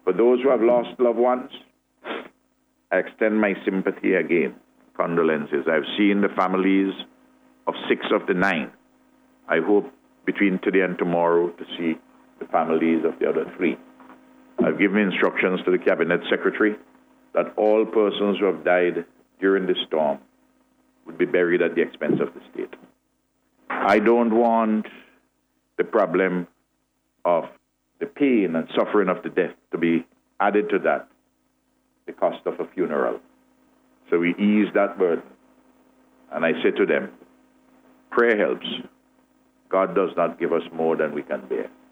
For those who have lost loved ones, I extend my sympathy again, condolences. I've seen the families of 6 of the 9. I hope between today and tomorrow to see the families of the other 3. I've given instructions to the Cabinet Secretary that all persons who have died during this storm would be buried at the expense of the state. I don't want the problem of the pain and suffering of the death to be added to that, the cost of a funeral. So we ease that burden. And I say to them, prayer helps. God does not give us more than we can bear.